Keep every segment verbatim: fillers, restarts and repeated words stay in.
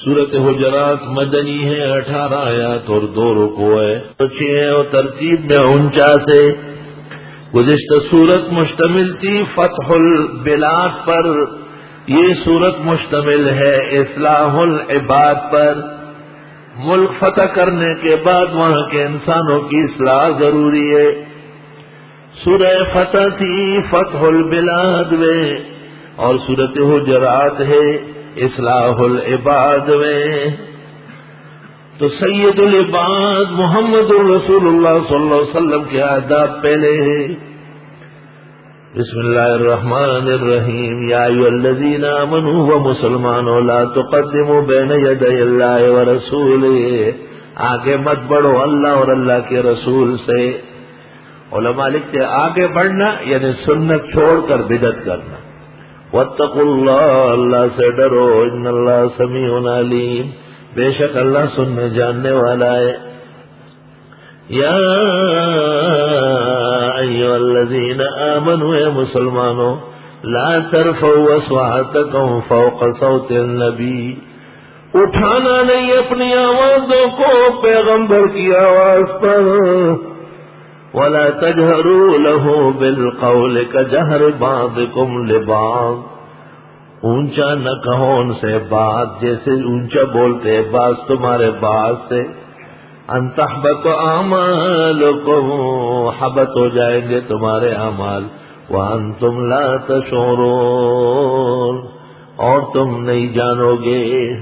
سورت حجرات مدنی ہے، اٹھارہ آیات اور دو رکوع ہے، اچھی ہے اور ترتیب میں انچاس ہے۔ گزشتہ سورت مشتمل تھی فتح البلاد پر، یہ سورت مشتمل ہے اصلاح العباد پر۔ ملک فتح کرنے کے بعد وہاں کے انسانوں کی اصلاح ضروری ہے۔ سورہ فتح تھی فتح البلاد میں، اور سورت حجرات ہے اصلاح العباد میں۔ تو سید العباد محمد رسول اللہ صلی اللہ علیہ وسلم کے آداب پہلے ہیں۔ بسم اللہ الرحمن الرحیم، یا ایھا الذین آمنوا و مسلمانوں لا تقدموا بین یدی اللہ ورسولہ، آگے مت بڑھو اللہ اور اللہ کے رسول سے۔ علماء لکھتے ہیں آگے بڑھنا یعنی سنت چھوڑ کر بدعت کرنا۔ واتقوا اللہ، اللہ سے ڈرو، ان اللہ سمیع علیم، بے شک اللہ سننے جاننے والا ہے۔ یا ایھا الذین آمنوا، اے مسلمانوں، لا ترفعوا اصواتکم فوق صوت النبی، اٹھانا نہیں اپنی آوازوں کو پیغمبر کی آواز پر۔ ولا تجهروا له بالقول كجهر بعضكم لبعض، اونچا نہ کہو ان سے بات جیسے اونچا بولتے بعض تمہارے بعض سے۔ ان تحبط اعمالکم، حبط ہو جائیں گے تمہارے اعمال، وانتم لا تشعرون، اور تم نہیں جانو گے۔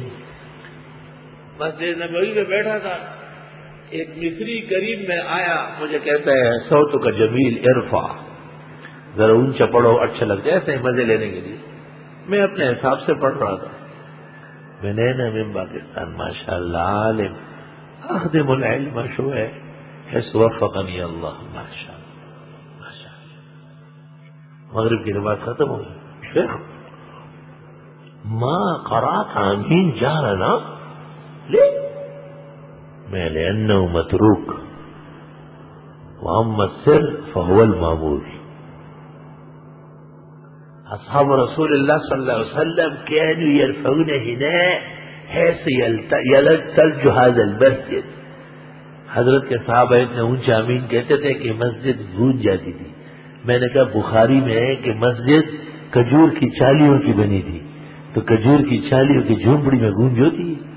مسجد نبوی میں بیٹھا تھا، ایک مصری قریب میں آیا، مجھے کہتا ہے صوت کا جمیل ارفع، ذرا اونچا پڑھو اچھا لگتا ہے، ایسے مزے لینے کے لیے۔ میں اپنے حساب سے پڑھ رہا تھا۔ میں نے نا من پاکستان ماشاء اللہ عالم اخدم العلم شو ہے، حس وفقنی اللہ ماشاء اللہ ماشاء اللہ۔ مغرب کی نماز ختم ہو گئی، شیخ ماں قرات آمین جا رہا نا لے میں لأنه متروك وأما السر فهو المعمول۔ أصحاب رسول الله صلى الله عليه وسلم كانوا يرفعون هنا حيث يلتج هذا المسجد، حضرت کے صحابہ اتنے اونچا آمین کہتے تھے کہ مسجد گونج جاتی تھی۔ میں نے کہا بخاری میں ہے کہ مسجد کھجور کی چالیوں کی بنی تھی، تو کھجور کی چالیوں کی جھونپڑی میں گونج ہوتی ہے۔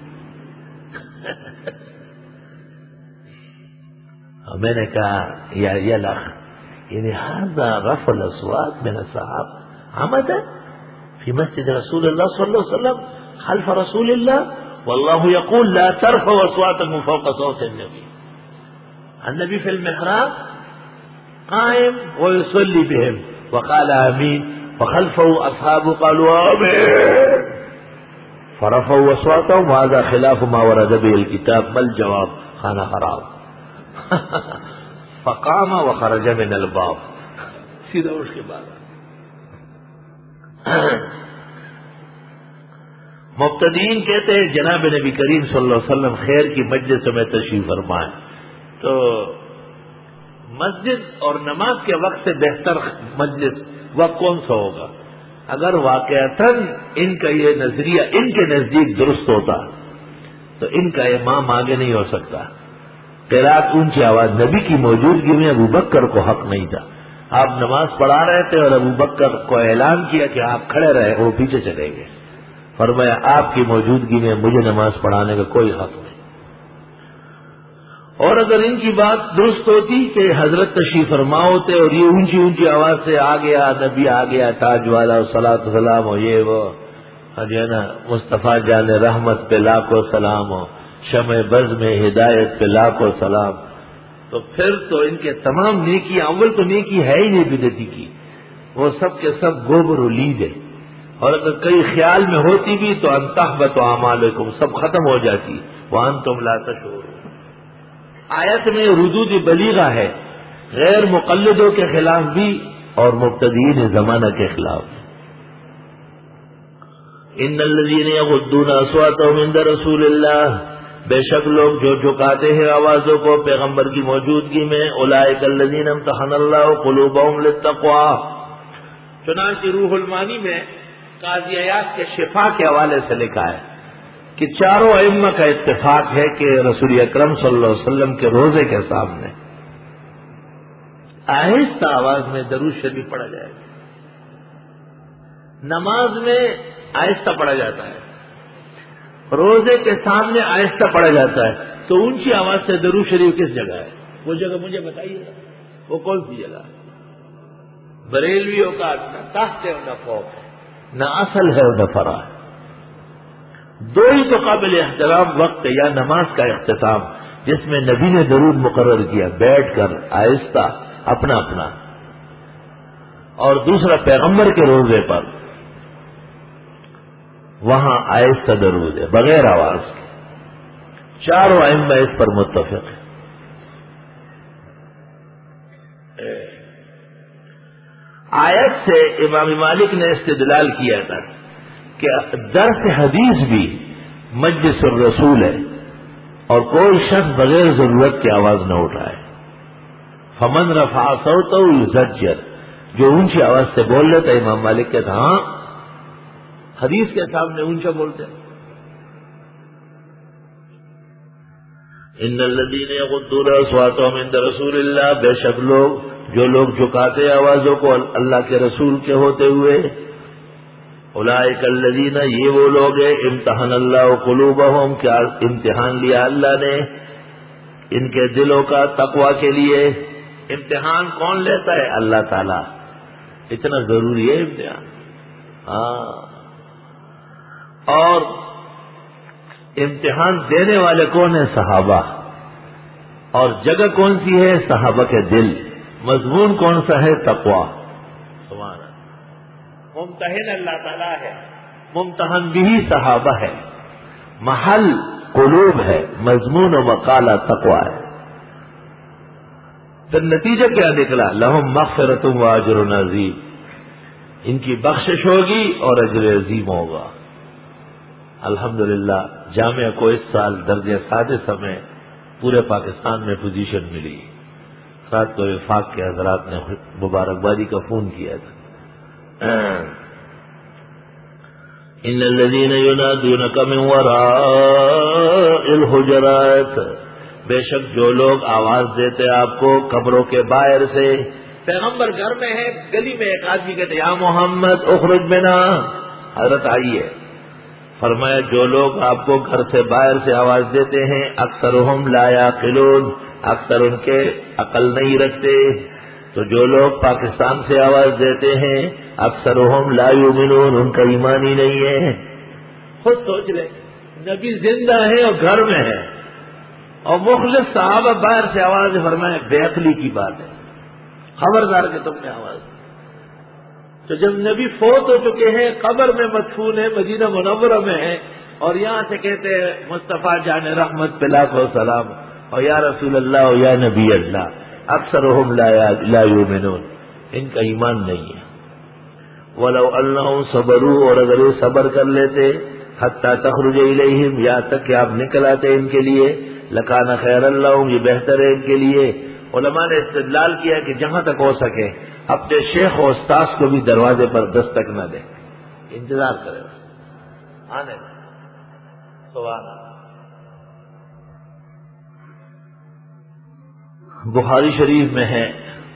میں نے کہا یا یلخ یعنی هذا رفع الاصوات من الصحابه عمدا في مسجد رسول الله صلى الله عليه وسلم خلف رسول الله، والله يقول لا ترفعوا اصواتكم فوق صوت النبي۔ النبي في المحراب قائم ويصلي بهم وقال آمين، فخلفه أصحابه قالوا آمين، فرفعوا اصواتهم، وهذا خلاف ما ورد به الكتاب، ما الجواب؟ خانہ خراب۔ فقام وخرج من الباب، سیدھا اس کے بعد مبتدئین کہتے ہیں جناب نبی کریم صلی اللہ علیہ وسلم خیر کی مجلس میں تشریف فرمائے، تو مسجد اور نماز کے وقت سے بہتر مجلس وقت کون سا ہوگا؟ اگر واقعتاً ان کا یہ نظریہ ان کے نزدیک درست ہوتا تو ان کا امام آگے نہیں ہو سکتا۔ قرات اونچی آواز، نبی کی موجودگی میں ابو بکر کو حق نہیں تھا، آپ نماز پڑھا رہے تھے اور ابو بکر کو اعلان کیا کہ آپ کھڑے رہے، وہ پیچھے چلے گئے، فرمایا آپ کی موجودگی میں مجھے نماز پڑھانے کا کوئی حق نہیں۔ اور اگر ان کی بات درست ہوتی کہ حضرت تشریف فرما ہوتے اور یہ اونچی اونچی آواز سے آ گیا نبی آ گیا تاج والا صلاۃ سلام ہو، یہ وہ جو ہے نا مصطفیٰ جان رحمت پہ لاکھوں سلام ہو، شمع بز میں ہدایت پہ لاکھوں سلام، تو پھر تو ان کے تمام نیکی، اول تو نیکی ہے ہی نہیں بدعتی کی، وہ سب کے سب گوبر و لید ہے، اور اگر کئی خیال میں ہوتی بھی تو ان تحبط اعمالکم سب ختم ہو جاتی، وانتم لا تشعرون۔ آیت میں ردود بلیغہ ہے، غیر مقلدوں کے خلاف بھی اور مبتدئین زمانہ کے خلاف۔ ان الذين يغضون اصواتهم عند رسول اللہ، بے شک لوگ جو جھکاتے ہیں آوازوں کو پیغمبر کی موجودگی میں، اولئک الذین امتحن اللہ قلوبهم للتقوی۔ چنانچہ روح المانی میں قاضی عیاض کے شفا کے حوالے سے لکھا ہے کہ چاروں ائمہ کا اتفاق ہے کہ رسول اکرم صلی اللہ علیہ وسلم کے روزے کے سامنے آہستہ آواز میں درود شریف پڑھا جائے گا. نماز میں آہستہ پڑھا جاتا ہے, روزے کے سامنے آہستہ پڑھا جاتا ہے, تو اونچی آواز سے درود شریف کس جگہ ہے؟ وہ جگہ مجھے بتائیے گا, وہ کون سی جگہ ہے؟ بریلویوں کا نہ تحت ہے نہ فوق ہے, نہ اصل ہے نہ فرع ہے. دو ہی تو قابل احترام وقت یا نماز کا اختتام جس میں نبی نے درود مقرر کیا بیٹھ کر آہستہ اپنا اپنا, اور دوسرا پیغمبر کے روزے پر وہاں آہستہ درود ہے بغیر آواز کے. چاروں ائمہ اس پر متفق ہیں. آیت سے امام مالک نے استدلال کیا تھا کہ درس حدیث بھی مجلس الرسول ہے اور کوئی شخص بغیر ضرورت کی آواز نہ اٹھائے. فمن رفع صوته یزجر, جو اونچی آواز سے بول لیتا ہے امام مالک کہتا ہاں حدیث کے سامنے اونچا بولتے ہیں. ان الذين يغضون اصواتهم عند رسول الله, بے شک لوگ جو لوگ جھکاتے آوازوں کو اللہ کے رسول کے ہوتے ہوئے, اولئک الذین, یہ وہ لوگ ہیں امتحن اللہ قلوبہم, کیا امتحان لیا اللہ نے ان کے دلوں کا تقوی کے لیے. امتحان کون لیتا ہے؟ اللہ تعالی. اتنا ضروری ہے امتحان. ہاں, اور امتحان دینے والے کون ہیں؟ صحابہ. اور جگہ کون سی ہے؟ صحابہ کے دل. مضمون کون سا ہے؟ تقوی. سبحان اللہ. ممتحن اللہ تعالیٰ ہے, ممتحن بھی صحابہ ہے, محل قلوب ہے, مضمون و مقالہ تقوی ہے. پھر نتیجہ کیا نکلا؟ لہم مغفرۃ و اجر عظیم, ان کی بخشش ہوگی اور اجر عظیم ہوگا. الحمدللہ جامعہ کو اس سال درجہ سادسہ میں پورے پاکستان میں پوزیشن ملی. رات کو وفاق کے حضرات نے مبارکبادی کا فون کیا تھا. ان الذين ينادونك من وراء الحجرات, بے شک جو لوگ آواز دیتے آپ کو قبروں کے باہر سے. پیغمبر گھر میں ہے, گلی میں ایک آدمی کہتے یا محمد اخرج بنا, حضرت آئیے. فرمایا جو لوگ آپ کو گھر سے باہر سے آواز دیتے ہیں اکثرهم لا یعقلون, اکثر ان کے عقل نہیں رکھتے. تو جو لوگ پاکستان سے آواز دیتے ہیں اکثرهم لا یؤمنون, ان کا ایمان ہی نہیں ہے. خود سوچ لیں, نبی زندہ ہے اور گھر میں ہے, اور مخلص صحابہ باہر سے آواز فرمائے, بے عقلی کی بات ہے. خبردار کہ تم نے آواز. تو جب نبی فوت ہو چکے ہیں, قبر میں مدفون ہے, مدینہ منورہ میں ہے, اور یہاں سے کہتے ہیں مصطفیٰ جان رحمت پہ لاکھوں سلام, اور یا رسول اللہ اور یا نبی اللہ, اکثرهم لا یؤمنون, ان کا ایمان نہیں ہے. ولو انہم صبروا, اور اگر یہ صبر کر لیتے, حتی تخرج الیہم, یہاں تک کہ آپ نکل آتے ان کے لیے, لکان خیر لہم, یہ بہتر ہے ان کے لیے. علماء نے استدلال کیا کہ جہاں تک ہو سکے اپنے شیخ و استاذ کو بھی دروازے پر دستک نہ دیں, انتظار کرے آنے میں. سبحان اللہ. بخاری شریف میں ہے,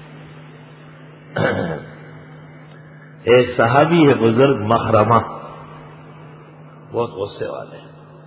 ایک صحابی ہے بزرگ مخرمہ, بہت غصے والے.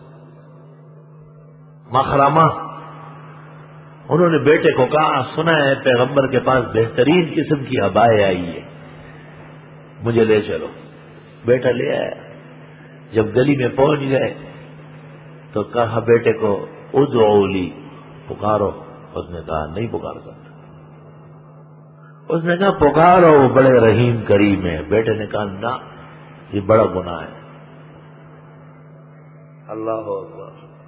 مخرمہ, انہوں نے بیٹے کو کہا سنا ہے پیغمبر کے پاس بہترین قسم کی ابائیں آئی ہے, مجھے لے چلو. بیٹا لے آیا. جب گلی میں پہنچ گئے تو کہا بیٹے کو ادعو لی, پکارو. اس نے کہا نہیں پکار سکتا. اس نے کہا پکارو, وہ بڑے رحیم کریم ہے. بیٹے نے کہا نہ, یہ بڑا گناہ ہے. اللہ اکبر.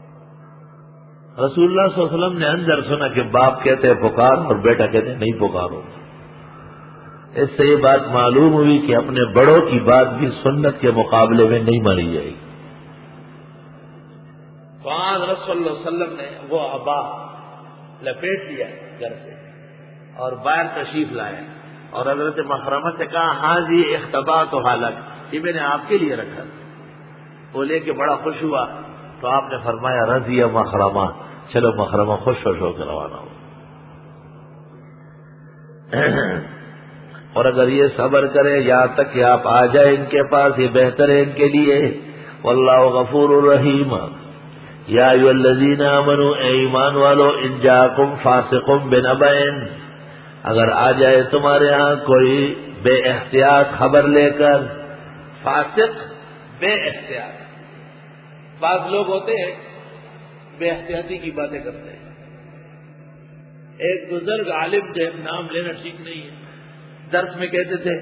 رسول اللہ صلی اللہ علیہ وسلم نے اندر سنا کہ باپ کہتے ہیں پکار, اور بیٹا کہتے ہیں نہیں پکارو. اس سے یہ بات معلوم ہوئی کہ اپنے بڑوں کی بات بھی سنت کے مقابلے میں نہیں مانی جائے گی. تو آج رسول اللہ صلی اللہ علیہ وسلم نے وہ ابا لپیٹ لیا گھر سے اور باہر تشریف لائے, اور حضرت مخرمہ سے کہا ہاں جی اختبا تو حالت, یہ میں نے آپ کے لیے رکھا. وہ لے کے بڑا خوش ہوا, تو آپ نے فرمایا رضی مخرمہ، چلو مخرمہ خوش خوش ہو کے روانہ ہو. اور اگر یہ صبر کرے یہاں تک کہ آپ آ جائیں ان کے پاس، یہ بہتر ہے ان کے لیے. واللہ غفور الرحیم. یا ایھا الذین آمنوا، اے ایمان والو، ان جاءکم فاسق بنبأ، اگر آ جائے تمہارے ہاں کوئی بے احتیاط خبر لے کر. فاسق بے احتیاط. بعض لوگ ہوتے ہیں بے احتیاطی کی باتیں کرتے ہیں. ایک بزرگ عالم تھے، نام لینا ٹھیک نہیں ہے، درس میں کہتے تھے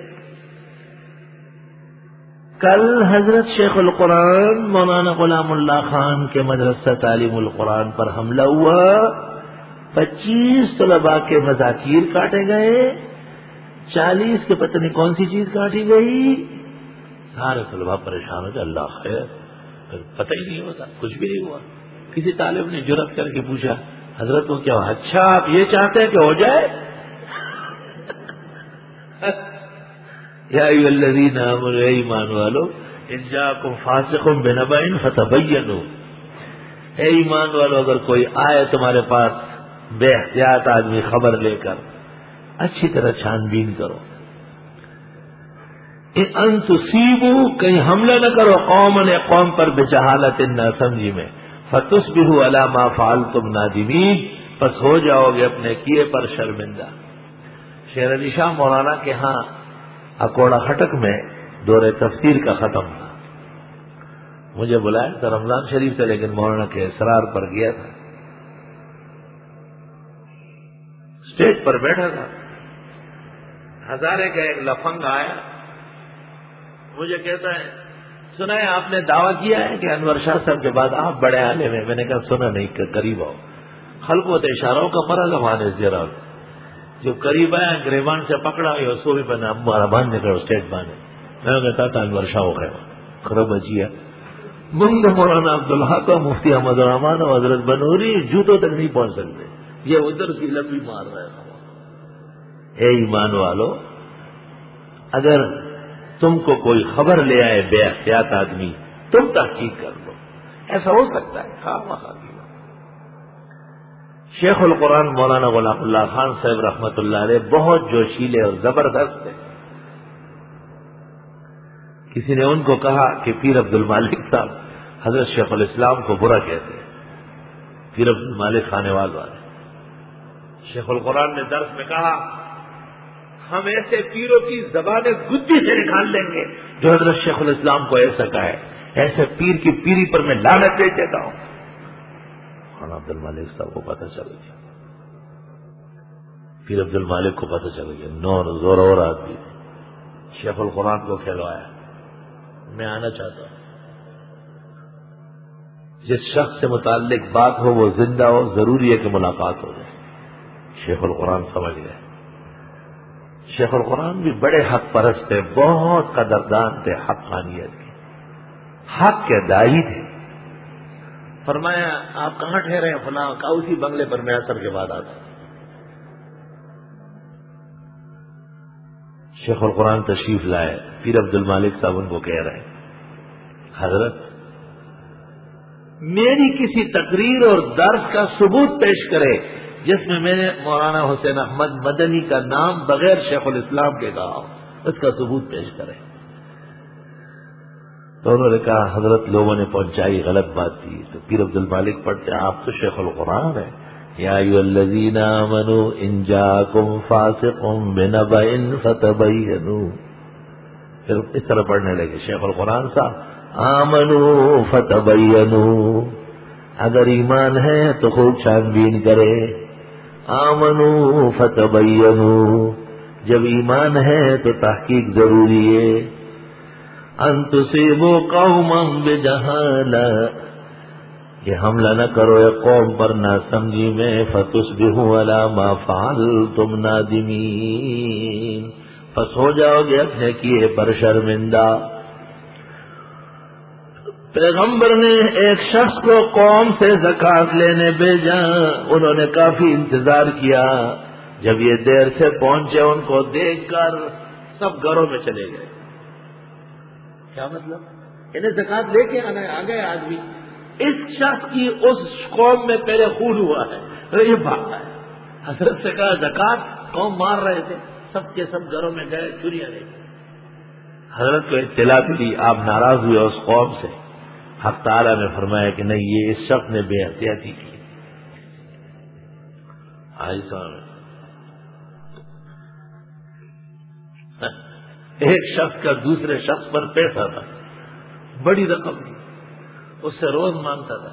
کل حضرت شیخ القرآن مولانا غلام اللہ خان کے مدرسہ تعلیم القرآن پر حملہ ہوا، پچیس طلباء کے مذاکیر کاٹے گئے، چالیس کے پتہ نہیں کون سی چیز کاٹی گئی. سارے طلباء پریشان ہو گئے. اللہ خیر، پتہ ہی نہیں ہوتا، کچھ بھی نہیں ہوا. کسی طالب نے جرأت کر کے پوچھا حضرت کو کیا ہوا؟ اچھا آپ یہ چاہتے ہیں کہ ہو جائے؟ یا ایھا الذین آمنوا، اے ایمان والو، ان جاءکم فاسق بنبأ فتبینوا، اے ایمان والو اگر کوئی آئے تمہارے پاس بے احتیاط آدمی خبر لے کر، اچھی طرح چھان بین کرو. ان تصیبوا، کہیں حملہ نہ کرو، قوم نے قوم پر بجہالت ناسمجھی میں، فتصبحوا علی ما فعلتم نادمین، پس ہو جاؤ گے اپنے کیے پر شرمندہ. شیر علی شاہ مولانا کے ہاں اکوڑا خٹک میں دور تفسیر کا ختم تھا. مجھے بلایا تھا رمضان شریف سے، لیکن مولانا کے اصرار پر گیا تھا. اسٹیج پر بیٹھا تھا، ہزارے کا ایک لفنگ آیا، مجھے کہتا ہے سنا ہے آپ نے دعویٰ کیا ہے کہ انور شاہ صاحب کے بعد آپ بڑے عالم ہیں. میں نے کہا سنا نہیں، کہ قریب آؤ. خلقوت اشاروں کا مرض ہمارے زیرا جو قریب آیا گریبان سے پکڑا یہ سو بھی بنا ہمارا باندھنے کا اسٹیٹ باندھے. میں نے کہتا تھا انور شاہ ہو گئے خراب اجیا منگ مولانا عبداللہ کا مفتی احمد الرحمان اور حضرت بنوری جوتوں تک نہیں پہنچ سکتے، یہ ادھر کی لبی مار رہے ہیں. اے ایمان والو، اگر تم کو کوئی خبر لے آئے بے احتیاط آدمی، تم تحقیق کر لو. ایسا ہو سکتا ہے خواہ مخواہ. شیخ القرآن مولانا غلام اللہ خان صاحب رحمت اللہ علیہ بہت جوشیلے اور زبردست تھے. کسی نے ان کو کہا کہ پیر عبد المالک صاحب حضرت شیخ الاسلام کو برا کہتے ہیں. پیر عبد المالک خانے والے شیخ القرآن نے درس میں کہا ہم ایسے پیروں کی زبانیں گدی سے نکال لیں گے جو حضرت شیخ الاسلام کو ایسا کہے. ایسے پیر کی پیری پر میں لعنت بھیج دیتا ہوں. خان عبد المالک صاحب کو پتہ چل گیا، پیر عبد المالک کو پتہ چل گیا، نور زور اور آدمی شیخ القرآن کو کھلوایا. میں آنا چاہتا ہوں. جس شخص سے متعلق بات ہو وہ زندہ ہو، ضروری ہے کہ ملاقات ہو جائے. شیخ القرآن سمجھ گئے. شیخ القرآن بھی بڑے حق پرست تھے، بہت قدردان تھے حقانیت کے، حق کے داعی تھے. فرمایا آپ کہاں ٹھہرے ہیں؟ فلاں. کا اسی بنگلے پر میں اثر کے بعد آتا. شیخ القرآن تشریف لائے. پیر عبد المالک صاحب ان کو کہہ رہے ہیں حضرت میری کسی تقریر اور درس کا ثبوت پیش کرے جس میں میں نے مولانا حسین احمد مدنی کا نام بغیر شیخ الاسلام کے کہا، اس کا ثبوت پیش کرے. تو انہوں نے کہا حضرت لوگوں نے پہنچائی غلط بات تھی. تو پیر عبد المالک پڑھتے آپ تو شیخ القرآن ہیں. یا ایھا الذین آمنوا ان جاءکم فاسق بنبأ فتبینوا. پھر اس طرح پڑھنے لگے شیخ القرآن صاحب آمنوا فتبینوا، اگر ایمان ہے تو خوب چھان بین کرے. آمنوا فتبینوا، جب ایمان ہے تو تحقیق ضروری ہے. ان تصیبوا قوما بجہالہ، یہ حملہ نہ کرو ایک قوم پر ناسمجھی میں، فتصبحوا علی ما فعلتم نادمین، پس ہو جاؤ گے اپنے کیے پر شرمندہ. پیغمبر نے ایک شخص کو قوم سے زکات لینے بھیجا، انہوں نے کافی انتظار کیا. جب یہ دیر سے پہنچے ان کو دیکھ کر سب گھروں میں چلے گئے. کیا مطلب؟ انہیں زکات لے کے آنا آ گئے آدمی، اس شخص کی اس قوم میں پہلے خون ہوا ہے، یہ بھاگا ہے۔ حضرت سے کہا زکات، قوم مار رہے تھے، سب کے سب گھروں میں گئے، چوریاں لے گئے۔ حضرت کو اطلاع دی، آپ ناراض ہوئے اس قوم سے۔ حق تعالیٰ نے فرمایا کہ نہیں، یہ اس شخص نے بے احتیاطی کی۔ ایک شخص کا دوسرے شخص پر پیسہ تھا، بڑی رقم تھی، اس سے روز مانگتا تھا۔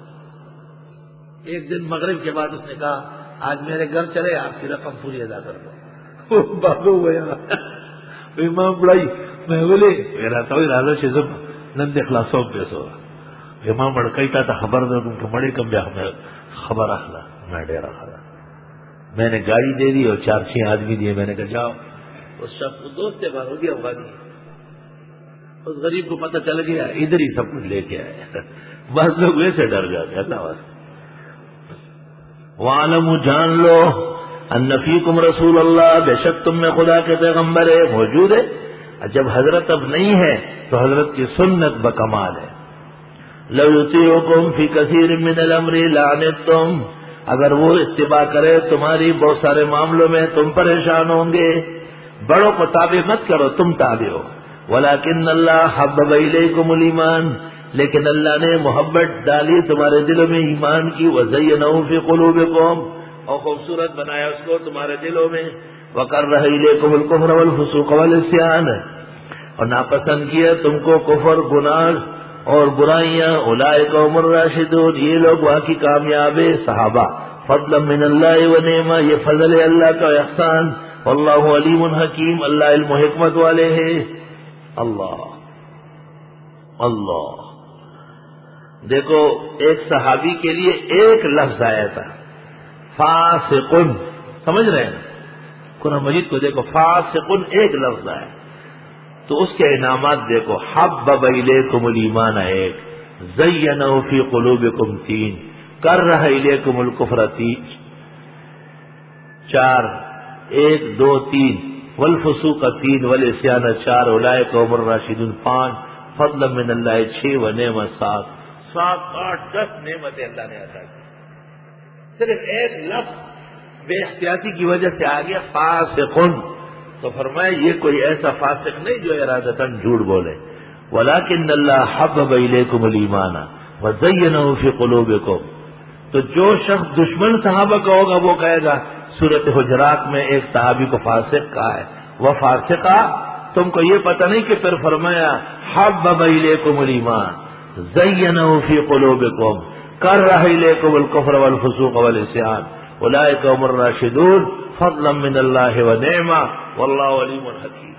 ایک دن مغرب کے بعد اس نے کہا آج میرے گھر چلے، آپ کی رقم پوری ادا کر دو۔ بابو گیا امام بڑائی میں بولے میرا تو ارادہ سے جب نند اخلاصوں پیسو امام بڑکیتا تھا خبر دو تم کے بڑے کم جا میں خبر اخلا میں ڈیرا کھڑا۔ میں نے گاڑی دے دی اور چار چھ آدمی دیے، میں نے کہا جاؤ۔ اس شخص کو دوست کے بعد ہو گیا افغانی، اس غریب کو پتہ چل گیا ادھر ہی سب کچھ لے کے آئے۔ بس لوگ ویسے ڈر جاتے اللہ بس۔ وَعَلَمُوا جان لو ان فیکم رسول اللہ، بے شک تم میں خدا کے پیغمبر ہے موجود ہے۔ جب حضرت اب نہیں ہے تو حضرت کی سنت بکمال ہے۔ لو یطیعکم فی کثیر من الامر لعنتم، اگر وہ اتباع کرے تمہاری بہت سارے معاملوں میں تم پریشان ہوں گے۔ بڑوں کو تابع مت کرو، تم تابع ہو۔ ولیکن اللہ حبب الیکم الایمان، لیکن اللہ نے محبت ڈالی تمہارے دلوں میں ایمان کی، وزینہ فی قلوبکم، اور خوبصورت بنایا اس کو تمہارے دلوں میں، وکرہ الیکم الکفر والفسوق والعصیان، اور ناپسند کیا تم کو کفر، گناہ اور برائیاں۔ اولئک هم الراشدون، یہ لوگ وہاں کی کامیاب صحابہ۔ فضلا من اللہ ونعمہ، یہ فضل ہے اللہ کا احسان۔ واللہ علیم حکیم، اللہ علم و حکمت والے ہیں۔ اللہ اللہ دیکھو ایک صحابی کے لیے ایک لفظ آیا تھا فاسقن، سمجھ رہے ہیں قرآن مجید کو دیکھو، فاسقن ایک لفظ آیا تو اس کے انعامات دیکھو، حبب الیکم الایمان ایک، زینہ فی قلوبکم تین، کرہ الیکم الکفر تین، چار، ایک دو تین، والفسوق تین، والعصیان چار، اولئک هم الراشدون پانچ، فضلا من اللہ چھ، ونعمت سات، سات آٹھ دس نعمتیں اللہ نے عطا کی۔ صرف ایک لفظ بے احتیاطی کی وجہ سے آ گیا فاسقن، تو فرمایا یہ کوئی ایسا فاسق نہیں جو ارادتاً جھوٹ بولے۔ ولیکن اللہ حبب الیکم الایمان وزینہ فی قلوبکم، تو جو شخص دشمن صحابہ کا ہوگا وہ کہے گا، سورۃ حجرات میں ایک صحابی کو فاسق کہا ہے، وہ فاسقہ، تم کو یہ پتہ نہیں کہ پھر فرمایا حبب الیکم الایمان زینہ فی قلوبکم کرہ الیکم الکفر والفسوق والعصیان اولئک هم الراشدون فضلا من اللہ ونعمہ واللہ علیم حکیم۔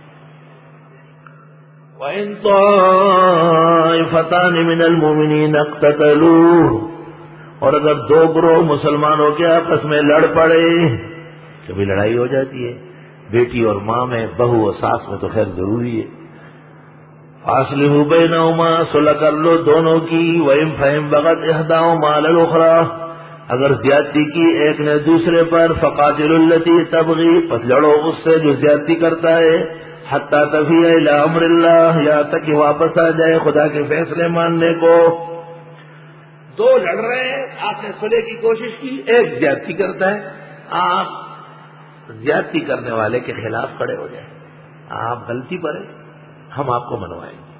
وَإِن طَائِفَتَانِ مِنَ الْمُؤْمِنِينَ اقْتَتَلُوا، اور اگر دو گروہ مسلمانوں کے آپس میں لڑ پڑے، کبھی لڑائی ہو جاتی ہے، بیٹی اور ماں میں، بہو اور ساس میں تو خیر ضروری ہے، فَأَصْلِحُوا بَيْنَهُمَا، صلح کر لو دونوں کی، وَإِن فَإِن بَغَتْ إِحْدَاهُمَا عَلَى الْأُخْرَى، اگر زیادتی کی ایک نے دوسرے پر، فَقَاتِلُوا الَّتِي تَبْغِي، پس لڑو اس سے جو زیادتی کرتا ہے، حَتَّى تَفِيَ إِلَىٰ أَمْرِ اللَّهِ، یہاں تک کہ واپس آ جائے خدا کے فیصلے ماننے کو۔ دو لڑ رہے ہیں، آپ نے صلح کی کوشش کی، ایک زیادتی کرتا ہے، آپ زیادتی کرنے والے کے خلاف کھڑے ہو جائیں، آپ غلطی پر ہیں، ہم آپ کو منوائیں گے،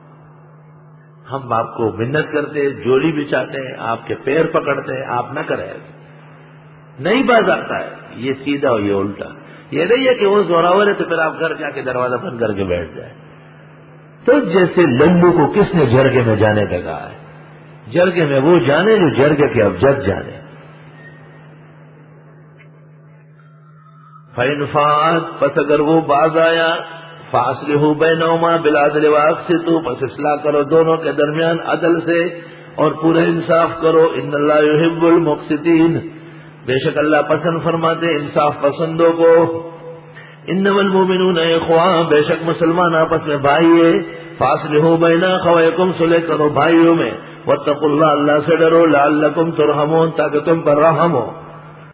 ہم آپ کو منت کرتے، جوڑی بچاتے ہیں، آپ کے پیر پکڑتے ہیں، آپ نہ کریں، نہیں باز آتا ہے، یہ سیدھا اور یہ الٹا، یہ نہیں ہے کہ وہ زوراور ہے تو پھر آپ گھر جا کے دروازہ بند کر کے بیٹھ جائیں۔ تو جیسے لنڈو کو کس نے جرگے میں جانے کا کہا ہے، جرگے میں وہ جانے جو جرگے کے اب جج جانے۔ فَإِنْ فَاءَتْ، پس اگر وہ باز آیا، فَأَصْلِحُوا بَيْنَهُمَا بِالْعَدْلِ وَأَقْسِطُوا، پس اصلاح کرو دونوں کے درمیان عدل سے اور پورا انصاف کرو، إِنَّ اللَّهَ يُحِبُّ الْمُقْسِطِينَ، بے شک اللہ پسند فرماتے انصاف پسندوں کو۔ إِنَّمَا الْمُؤْمِنُونَ إِخْوَةٌ، بے شک مسلمان آپس میں بھائی ہے، فَأَصْلِحُوا بَيْنَ أَخَوَيْكُمْ، صلح کرو بھائیوں میں، وَاتَّقُوا اللَّهَ، اللہ سے ڈرو، لَعَلَّكُمْ تُرْحَمُونَ، تاکہ تم پر رحم ہو۔